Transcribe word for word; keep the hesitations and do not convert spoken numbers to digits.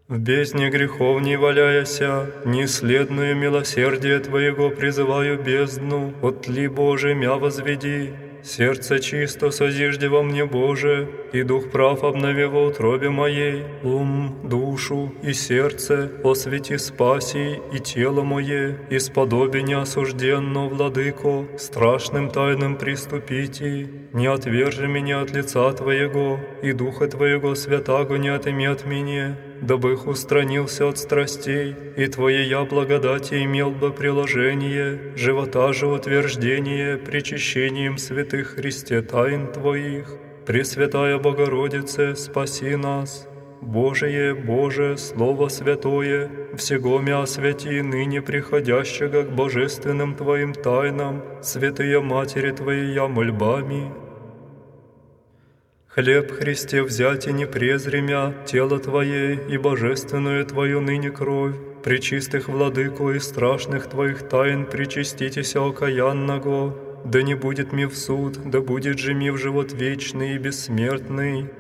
В бездне грехов не валяяся, неследную милосердие Твоего призываю бездну, отли, Боже, мя возведи. Сердце чисто созижди во мне, Боже, и дух прав обнови во утробе моей. Ум, душу и сердце освети спаси, и тело мое, исподоби неосужденно, Владыко, страшным тайным приступите. Не отвержи меня от лица Твоего, и Духа Твоего святаго не отыми от меня, дабы их устранился от страстей, и Твоея благодати имел бы приложение, живота же утверждение причащением святых Христе тайн Твоих. Пресвятая Богородице, спаси нас. Божие, Боже, Слово Святое, всего мя освяти ныне приходящего к божественным Твоим тайнам, святые Матери Твоя мольбами. Хлеб, Христе, взять и не презри мя, тело Твое и божественную Твою ныне кровь, пречистых владыку и страшных Твоих тайн причаститеся окаянного, да не будет ми в суд, да будет же ми в живот вечный и бессмертный.